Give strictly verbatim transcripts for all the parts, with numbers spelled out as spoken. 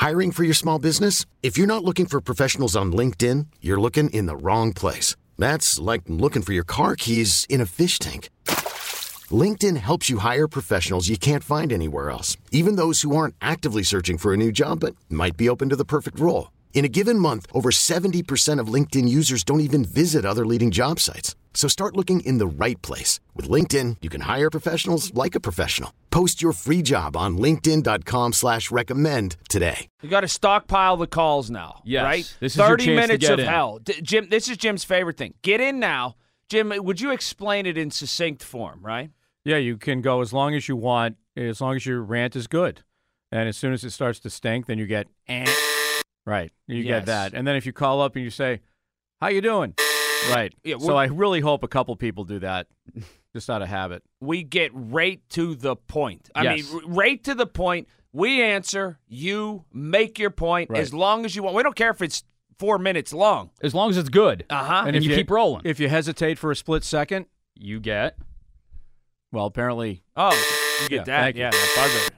Hiring for your small business? If you're not looking for professionals on LinkedIn, you're looking in the wrong place. That's like looking for your car keys in a fish tank. LinkedIn helps you hire professionals you can't find anywhere else, even those who aren't actively searching for a new job but might be open to the perfect role. In a given month, over seventy percent of LinkedIn users don't even visit other leading job sites. So start looking in the right place. With LinkedIn, you can hire professionals like a professional. Post your free job on linkedin.com slash recommend today. You got to stockpile the calls now, yes, right? This is your thirty chance minutes to get of in. hell. D- Jim, this is Jim's favorite thing. Get in now. Jim, would you explain it in succinct form, right? Yeah, you can go as long as you want, as long as your rant is good. And as soon as it starts to stink, then you get, eh. Right, you Yes. get that. And then if you call up and you say, how you doing? Right. Yeah, so I really hope a couple people do that, just out of habit. We get right to the point. I Yes. mean, right to the point. We answer, you make your point Right. as long as you want. We don't care if it's four minutes long. As long as it's good. Uh-huh. And, you, keep rolling. If you hesitate for a split second, you get. well, apparently. Oh, you get Yeah, that. thank you. Yeah, that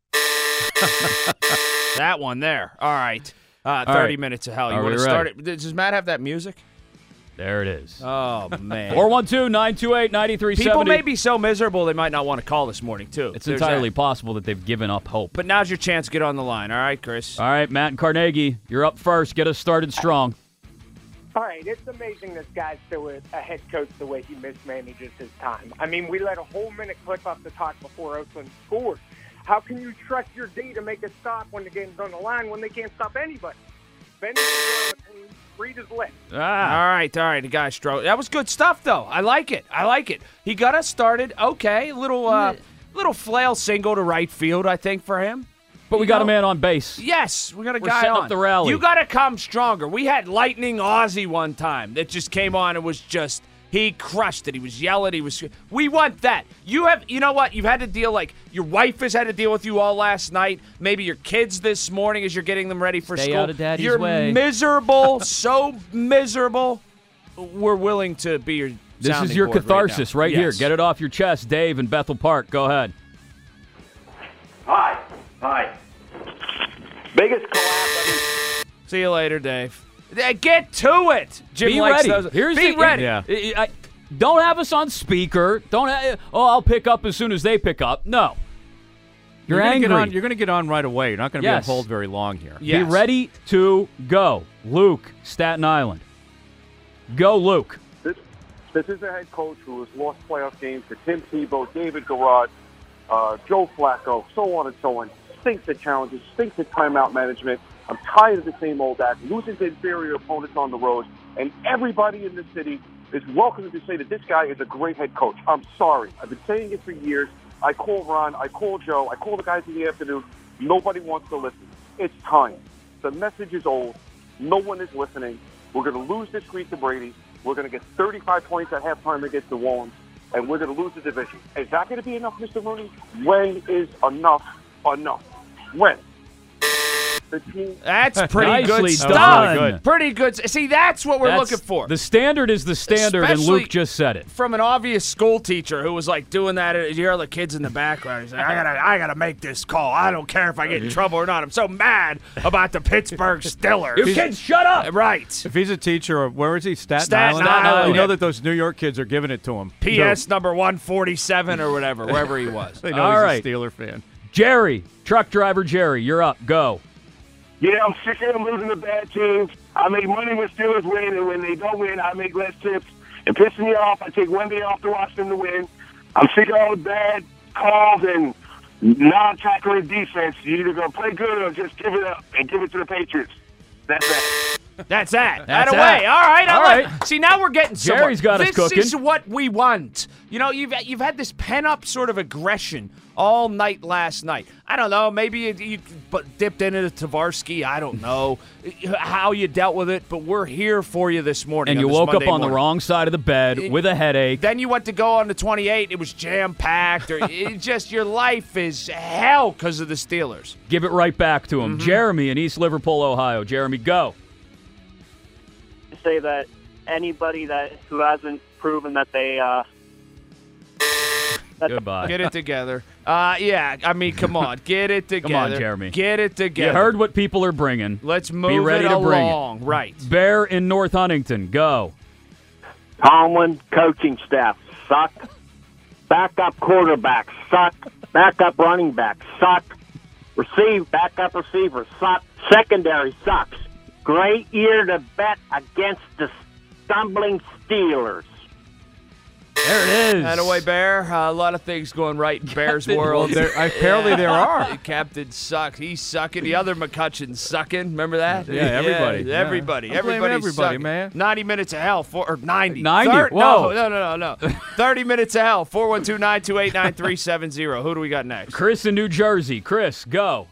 buzzer. That one there. All right. Uh, thirty right. minutes of hell. You Are want we to start ready? it? Does Matt have that music? There it is. Oh, man. four one two, nine two eight, nine three seven zero. People may be so miserable they might not want to call this morning, too. It's There's entirely that. possible that they've given up hope. But now's your chance to get on the line. All right, Chris? All right, Matt and Carnegie, you're up first. Get us started strong. All right, it's amazing this guy's still a a head coach the way he mismanages his time. I mean, we let a whole minute clip off the talk before Oakland scored. How can you trust your D to make a stop when the game's on the line when they can't stop anybody? Bend his ear and read his lips. Ah. All right, all right. The guy strode. That was good stuff, though. I like it. I like it. He got us started. Okay, little uh, little flail single to right field, I think, for him. But we You got a know, man on base. Yes, we got a We're guy setting on up the rally. You got to come stronger. We had Lightning Ozzy one time that just came on and was just he crushed it. He was yelling. He was. We want that. You have. You know what? You've had to deal like your wife has had to deal with you all last night. Maybe your kids this morning as you're getting them ready for Stay school. out of Daddy's you're way. miserable. So miserable. We're willing to be your. This is sounding your board catharsis right, right, now. here. Yes. Get it off your chest. Dave in Bethel Park. Go ahead. Hi. Hi. Biggest collapse. See you later, Dave. Uh, Get to it. Jim Be likes ready. those. Here's Be the, ready. Yeah. I- I- don't have us on speaker. Don't. Ha- oh, I'll pick up as soon as they pick up. No. You're, gonna angry. Get on, you're going to get on right away. You're not going to Yes. be on hold very long here. Yes. Be ready to go. Luke, Staten Island. Go, Luke. This, this is a head coach who has lost playoff games to Tim Tebow, David Garrard, uh, Joe Flacco, so on and so on. Stinks at challenges, stinks at timeout management. I'm tired of the same old act, losing to inferior opponents on the road, and everybody in the city is welcome to say that this guy is a great head coach. I'm sorry. I've been saying it for years. I call Ron, I call Joe, I call the guys in the afternoon. Nobody wants to listen. It's time. The message is old. No one is listening. We're going to lose this week to Brady. We're going to get thirty-five points at halftime against New Orleans, and we're going to lose the division. Is that going to be enough, Mister Rooney? When is enough enough? When? The team. That's pretty Nicely good done. stuff. That was really good. Pretty good. See, that's what we're That's- looking for. The standard is the standard, and Especially Luke just said it. From an obvious school teacher who was like doing that. You hear the kids in the background. He's like, I gotta, I gotta make this call. I don't care if I get in trouble or not. I'm so mad about the Pittsburgh Steelers. You kids, shut up! Right. If he's a teacher, where is he? Staten, Staten Island? Island. You know that those New York kids are giving it to him. P S number one forty-seven or whatever, wherever he was. They know All he's right. a Steeler fan. Jerry, truck driver Jerry, you're up. Go. Yeah, I'm sick of them losing to bad teams. I make money when Steelers win, and when they don't win, I make less tips. It pisses me off. I take one day off to watch them to win. I'm sick of all the bad calls and non-tackling defense. You're either going to play good or just give it up and give it to the Patriots. That's that. That's that. That's that that. away. All right. All All right. right. See, now we're getting somewhere. Jerry's got us this cooking. This is what we want. You know, you've you've had this pent-up sort of aggression all night last night. I don't know. Maybe you, you but dipped into the Tavarsky. I don't know how you dealt with it, but we're here for you this morning. And on you this woke Monday up on the morning. wrong side of the bed It- with a headache. Then you went to go on the twenty-eight. It was jam-packed. Or it just your life is hell because of the Steelers. Give it right back to him. Mm-hmm. Jeremy in East Liverpool, Ohio. Jeremy, go. Say that anybody that who hasn't proven that they uh, that Goodbye. Get it together. Uh, yeah, I mean, come on. Get it together. Come on, Jeremy. Get it together. You heard what people are bringing. Let's move Be ready it to bring along. it. Right. Bear in North Huntington, go. Tomlin coaching staff suck. Backup quarterback suck. Backup running back suck. Receive backup receiver suck. Secondary sucks. Great year to bet against the stumbling Steelers. There it is. Attaboy, Bear. Uh, a lot of things going right in Bear's world. Well, there- apparently there are. The captain sucks. He's sucking. The other McCutcheon's sucking. Remember that? Yeah, everybody. Yeah, everybody. Yeah. I'm blaming Everybody's everybody, sucking. man. ninety minutes of hell. For, or ninety. ninety? Thir- Whoa. No, no, no, no, no. thirty minutes of hell. four one two, nine two eight, nine three seven zero. Who do we got next? Chris in New Jersey. Chris, go.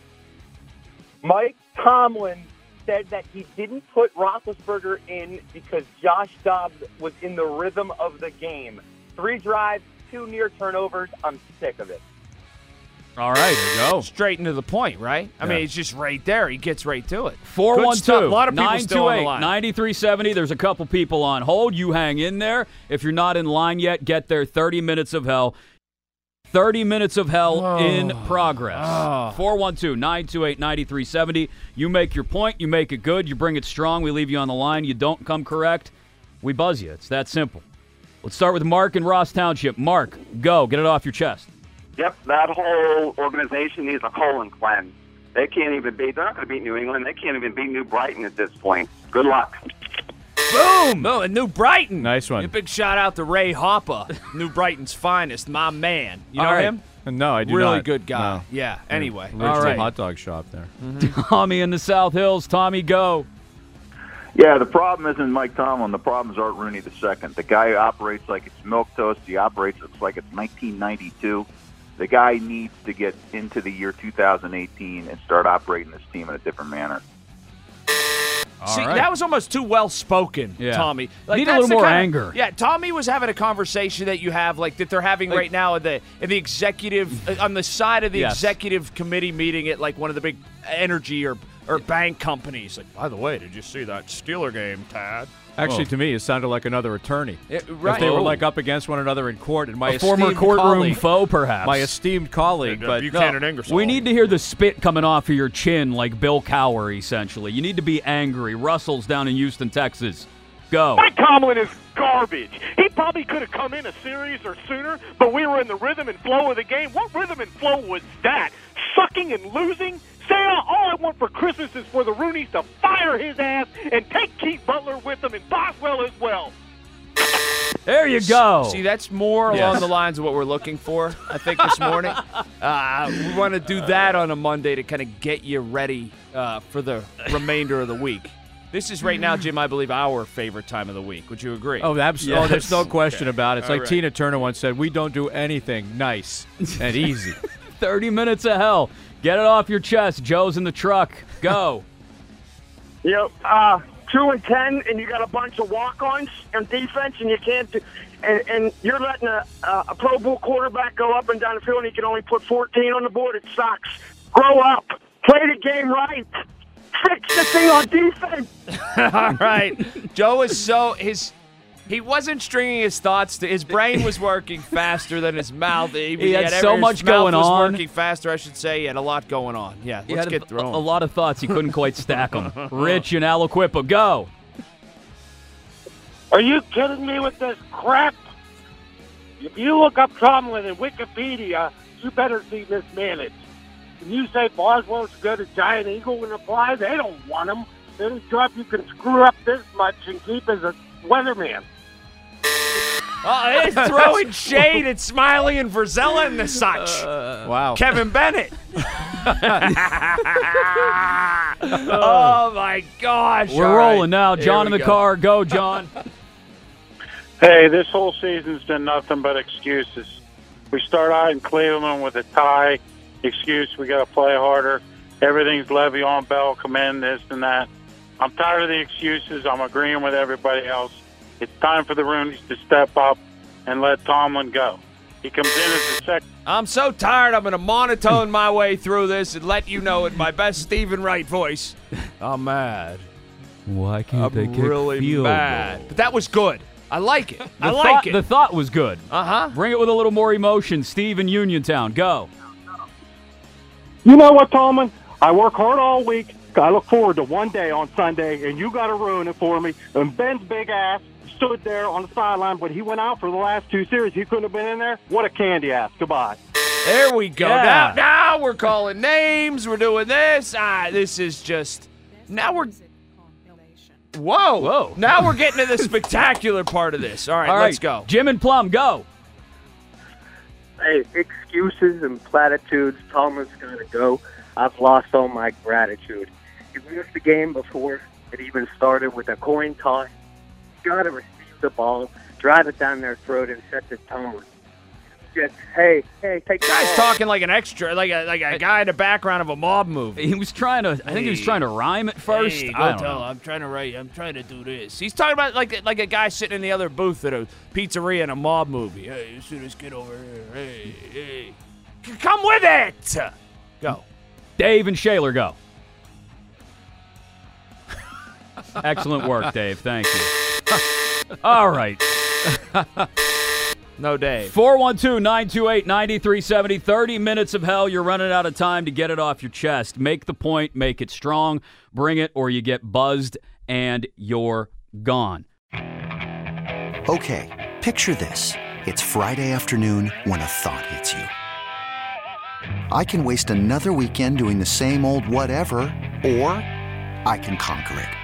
Mike Tomlin said that he didn't put Roethlisberger in because Josh Dobbs was in the rhythm of the game. Three drives, two near turnovers. I'm sick of it. All right, Go. Straight into the point, right? I Yeah. mean, it's just right there. He gets right to it. four one two, Good stuff. A lot of people still on the line. ninety-three seventy. There's a couple people on hold. You hang in there. If you're not in line yet, get there. thirty minutes of hell. thirty minutes of hell in progress. four one two, nine two eight, nine three seven zero. You make your point. You make it good. You bring it strong. We leave you on the line. You don't come correct. We buzz you. It's that simple. Let's start with Mark in Ross Township. Mark, go. Get it off your chest. Yep, that whole organization needs a colon cleanse. They can't even beat, they're not going to beat New England. They can't even beat New Brighton at this point. Good luck. Boom! Oh, and New Brighton. Nice one. A big shout out to Ray Hopper, New Brighton's finest, my man. You know All right. him? No, I do really not. good guy. No. Yeah. Anyway. Original All right. hot dog shop there. Tommy in the South Hills. Tommy, go. Yeah, the problem isn't Mike Tomlin. The problem is Art Rooney the second. The guy operates like it's milquetoast. He operates like it's nineteen ninety-two. The guy needs to get into the year two thousand eighteen and start operating this team in a different manner. See, right. that was almost too well spoken, Yeah. Tommy. Need a that's little the more kinda- anger. Yeah, Tommy was having a conversation that you have, like that they're having Like- right now in the in the executive uh, on the side of the Yes. executive committee meeting at like one of the big energy or or bank companies. Like, by the way, did you see that Steeler game, Tad? Actually, Oh. to me, it sounded like another attorney. It- If right. they were Oh. like up against one another in court, and my A former esteemed courtroom colleague, foe, perhaps. my esteemed colleague, And, uh, but Buchanan no. Ingersoll. We need to hear the spit coming off of your chin like Bill Cowher, essentially. You need to be angry. Russell's down in Houston, Texas. Go. Mike Tomlin is garbage. He probably could have come in a series or sooner, but we were in the rhythm and flow of the game. What rhythm and flow was that? Sucking and losing? Say, all I want for Christmas is for the Rooneys to fire his ass and take Keith Butler with them and Boswell as well. There you go. See, that's more Yes. along the lines of what we're looking for, I think, this morning. uh, we want to do that on a Monday to kind of get you ready uh, for the remainder of the week. This is right now, Jim, I believe, our favorite time of the week. Would you agree? Oh, absolutely. Yes. Oh, there's no question about it. It's All like right. Tina Turner once said, we don't do anything nice and easy. thirty minutes of hell. Get it off your chest. Joe's in the truck. Go. Yep, uh, two and ten, and you got a bunch of walk-ons on defense, and you can't do, and, and you're letting a, uh, a Pro Bowl quarterback go up and down the field, and he can only put fourteen on the board. It sucks. Grow up. Play the game right. Fix the thing on defense. All right. Joe is so his he wasn't stringing his thoughts. To, his brain was working faster than his mouth. He, He had every- so his much mouth going was on. Working faster, I should say. He had a lot going on. Yeah, He let's had get a, through 'em. a lot of thoughts. He couldn't quite stack them. Rich and Aliquippa. Go. Are you kidding me with this crap? If you look up Tomlin in Wikipedia, you better see mismanaged. When you say Boswell's good at Giant Eagle and apply, they don't want him. Any job you can screw up this much and keep as a weatherman. Oh, he's throwing shade at Smiley and Verzella and the such. Wow. Kevin Bennett. Oh, my gosh. We're All right. rolling now. Here John in we the go. car. Go, John. Hey, this whole season's been nothing but excuses. We start out in Cleveland with a tie. Excuse, we got to play harder. Everything's Le'Veon Bell, come in, this and that. I'm tired of the excuses. I'm agreeing with everybody else. It's time for the Rooneys to step up and let Tomlin go. He comes in as a second. I'm so tired. I'm going to monotone my way through this and let you know in my best Stephen Wright voice. I'm mad. Why can't I'm really mad. But that was good. I like it. The I like thought, it. The thought was good. Uh-huh. Bring it with a little more emotion. Steve in Uniontown, go. You know what, Tolman? I work hard all week. I look forward to one day on Sunday, and you got to ruin it for me. And Ben's big ass stood there on the sideline, but he went out for the last two series. He couldn't have been in there. What a candy ass. Goodbye. There we go. Yeah. Now, now we're calling names. We're doing this. Ah, this is just. Now we're. Whoa. Whoa. Now we're getting to the spectacular part of this. All right, All right, let's go. Jim and Plum, go. Hey, excuses and platitudes. Thomas got to go. I've lost all my gratitude. You missed the game before it even started with a coin toss. You got to receive the ball, drive it down their throat, and set the tone. Just, hey, hey, take the Guy's ball. talking like an extra, like a like a guy in the background of a mob movie. He was trying to, I think he was trying to rhyme at first. Hey, I go don't tell. know. I'm trying to write. I'm trying to do this. He's talking about like like a guy sitting in the other booth at a pizzeria in a mob movie. Hey, you see this kid over here? Hey, hey, C- come with it. Go. Dave and Shaler, go. Excellent work, Dave. Thank you. All right. No, Dave. four one two, nine two eight, nine three seven zero. thirty minutes of hell. You're running out of time to get it off your chest. Make the point. Make it strong. Bring it or you get buzzed and you're gone. Okay, picture this. It's Friday afternoon when a thought hits you. I can waste another weekend doing the same old whatever, or I can conquer it.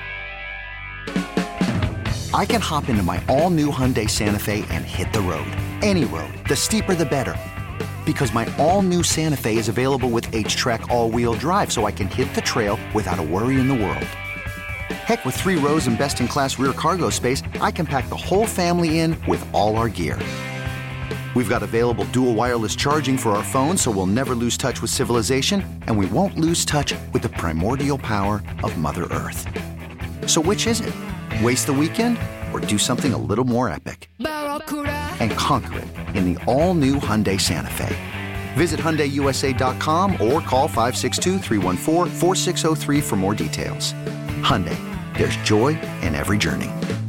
I can hop into my all-new Hyundai Santa Fe and hit the road. Any road. The steeper, the better. Because my all-new Santa Fe is available with H-Track all-wheel drive, so I can hit the trail without a worry in the world. Heck, with three rows and best-in-class rear cargo space, I can pack the whole family in with all our gear. We've got available dual wireless charging for our phones, so we'll never lose touch with civilization, and we won't lose touch with the primordial power of Mother Earth. So which is it? Waste the weekend or do something a little more epic? And conquer it in the all-new Hyundai Santa Fe. Visit Hyundai U S A dot com or call five six two, three one four, four six zero three for more details. Hyundai, there's joy in every journey.